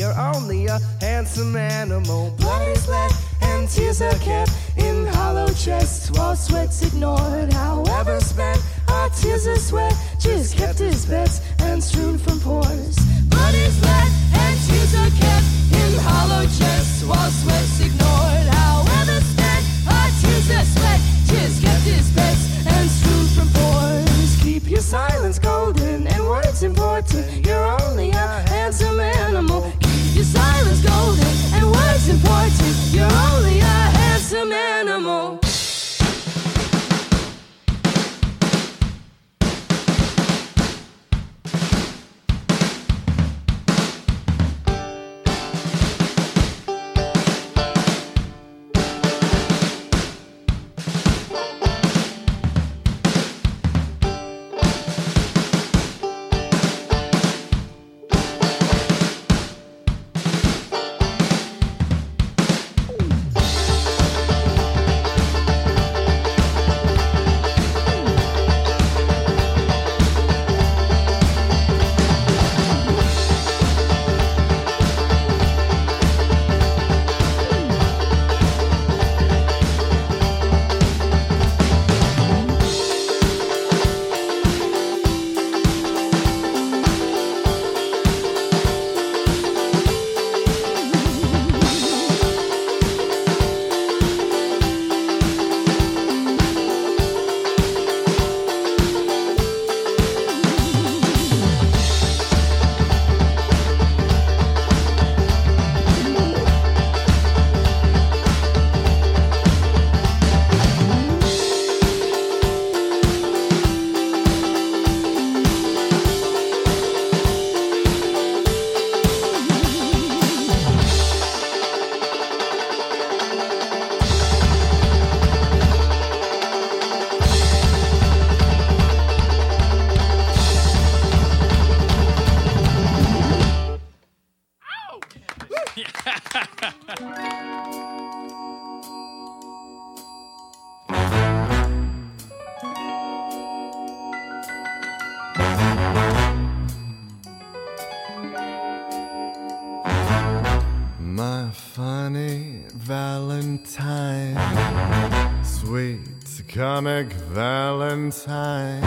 you're only a handsome animal. Blood is let and tears are kept in hollow chests while sweat's ignored. However spent, our tears are sweat, just kept as bets and strewn from pores. Blood is let and tears are kept in hollow chests while sweat's ignored. However spent, our tears are sweat, just kept as bets and strewn from pores. Keep your silence golden and words important. You're only a handsome animal. Keep your silence golden and words important. You're only a handsome animal. My funny Valentine, sweet comic Valentine,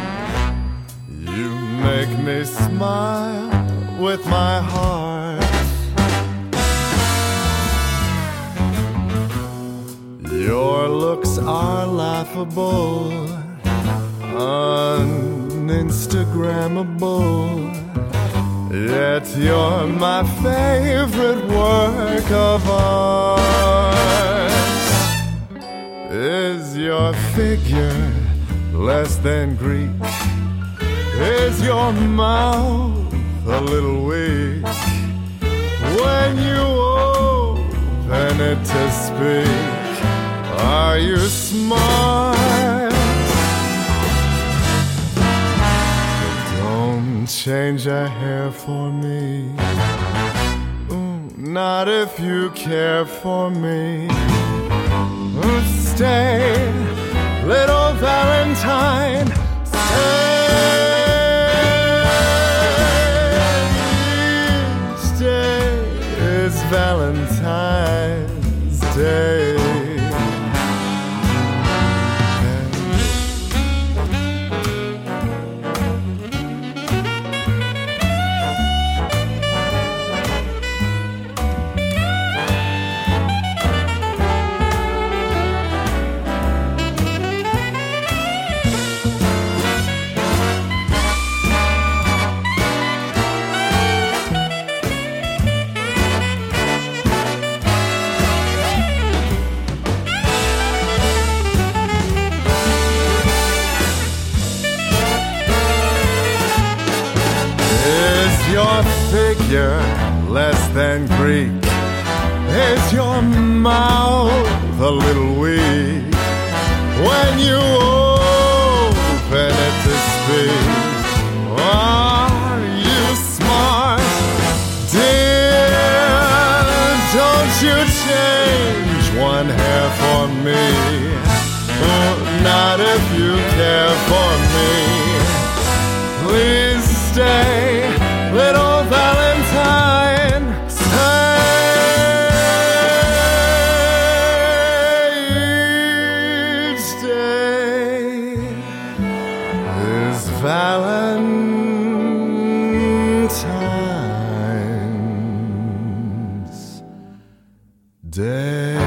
you make me smile with my heart. Your looks are laughable, uninstagrammable, yet you're my favorite work of art. Is your figure less than Greek? Is your mouth a little weak? When you open it to speak, are you smart? Don't change a hair for me. Ooh, not if you care for me. Ooh, stay, little Valentine, stay. Each day is Valentine's Day. Your figure less than Greek? Is your mouth a little weak? When you open it to speak, are you smart? Dear, don't you change one hair for me. Not if you care for me. Please stay, little Valentine, stay. day.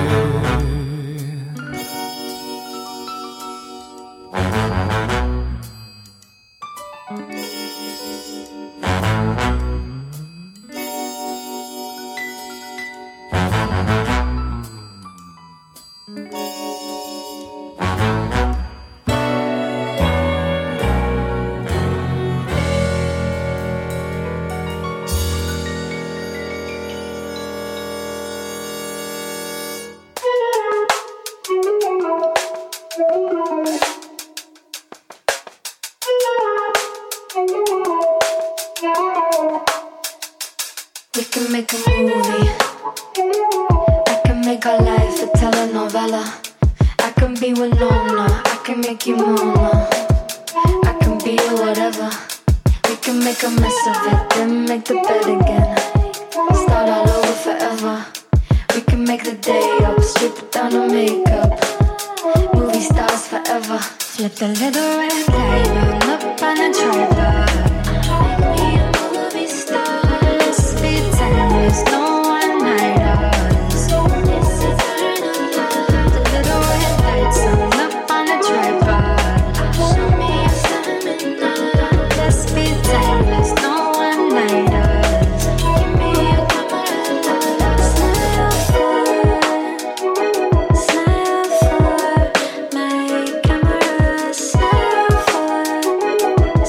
We can make a movie. I can make our life a telenovela. I can be Winona, I can make you Mona. I can be whatever. We can make a mess of it, then make the bed again. Start all over forever. We can make the day up, strip it down to makeup. Movie stars forever. Flip the little red light on up on a tripod. Make me a movie star. Let's be timeless, no one-nighters. This is eternal love. The little red lights on up on a tripod. Show me a seminar. Let's be timeless, no one-nighters. Give me a camera, smile for my camera, smile for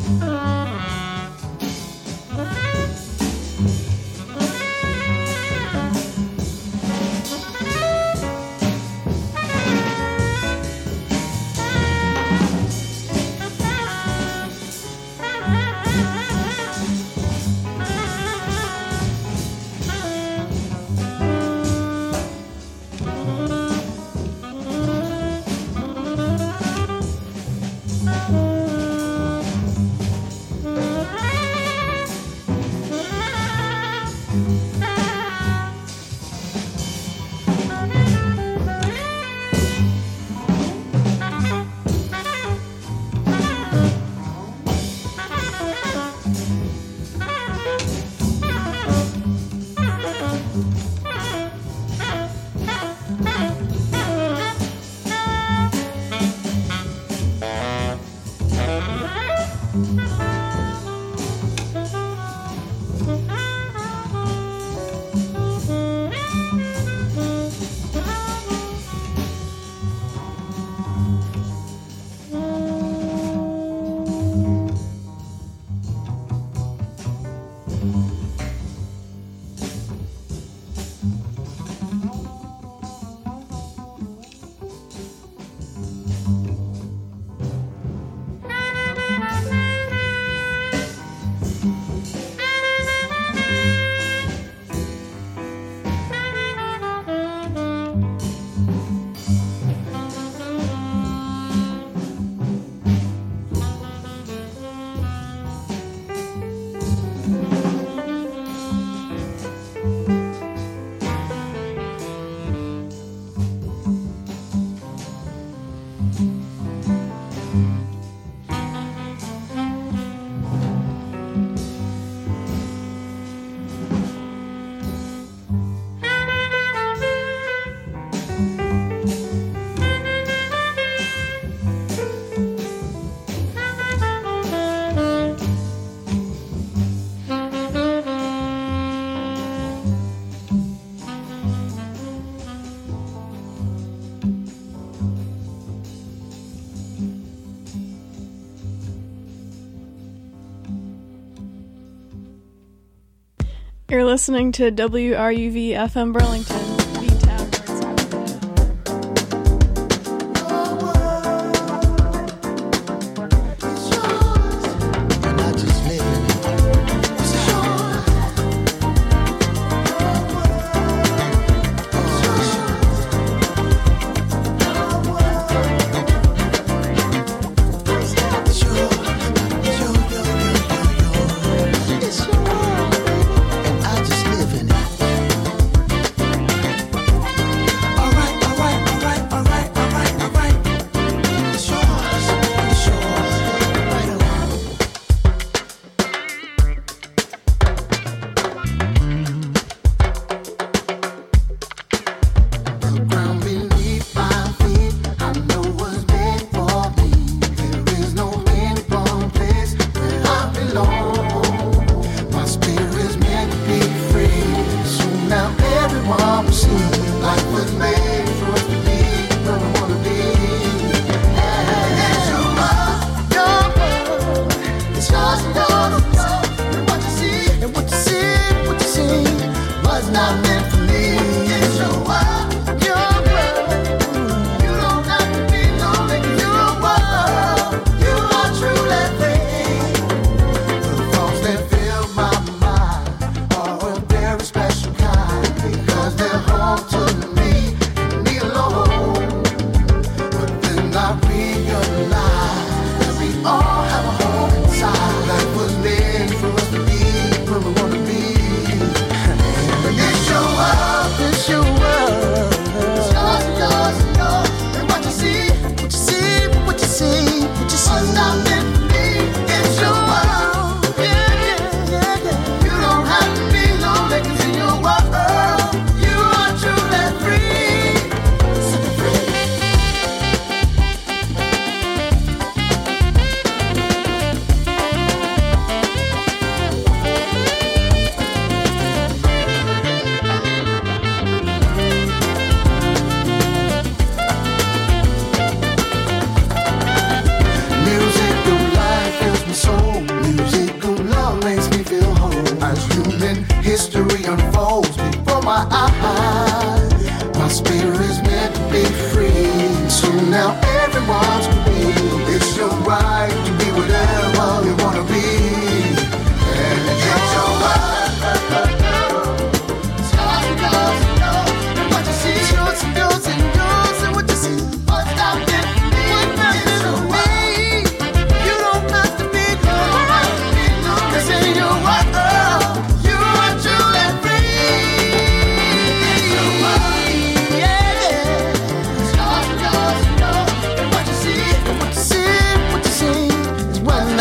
You're listening to WRUV FM Burlington.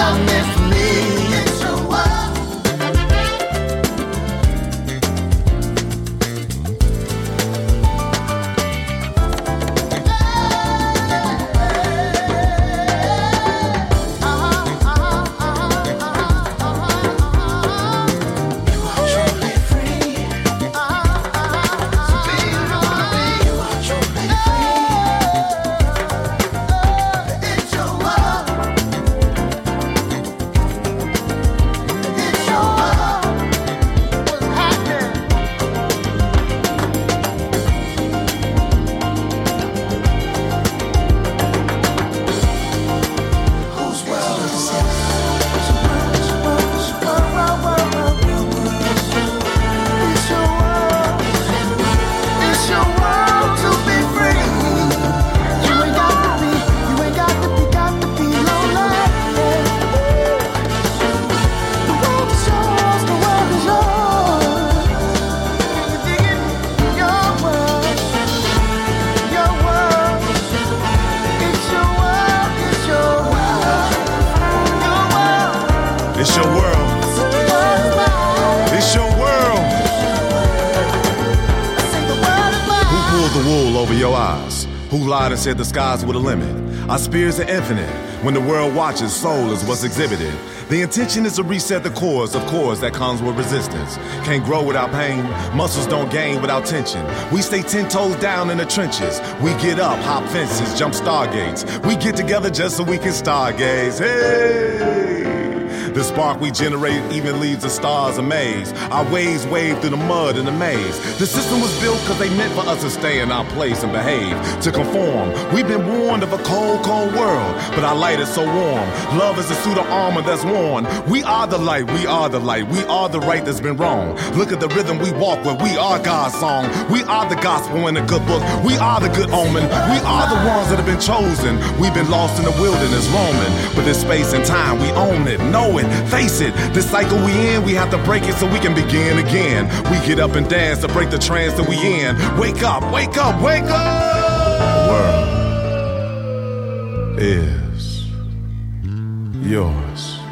not meant for me. It's your world. It's your world. It's your world. Who pulled the wool over your eyes? Who lied and said the skies were the limit? Our spirits are infinite. When the world watches, soul is what's exhibited. The intention is to reset the cores of chords that comes with resistance. Can't grow without pain. Muscles don't gain without tension. We stay 10 toes down in the trenches. We get up, hop fences, jump stargates. We get together just so we can stargaze. Hey! The spark we generate even leaves the stars amazed. Our waves wave through the mud and the maze. The system was built because they meant for us to stay in our place and behave, to conform. We've been warned of a cold, cold world, but our light is so warm. Love is a suit of armor that's worn. We are the light, we are the light, we are the right that's been wrong. Look at the rhythm we walk with, we are God's song. We are the gospel in the good book, we are the good omen. We are the ones that have been chosen. We've been lost in the wilderness roaming, but this space and time we own it, know it, face it. This cycle we in, we have to break it so we can begin again. We get up and dance to break the trance that we in. Wake up, wake up, wake up. The world is yours.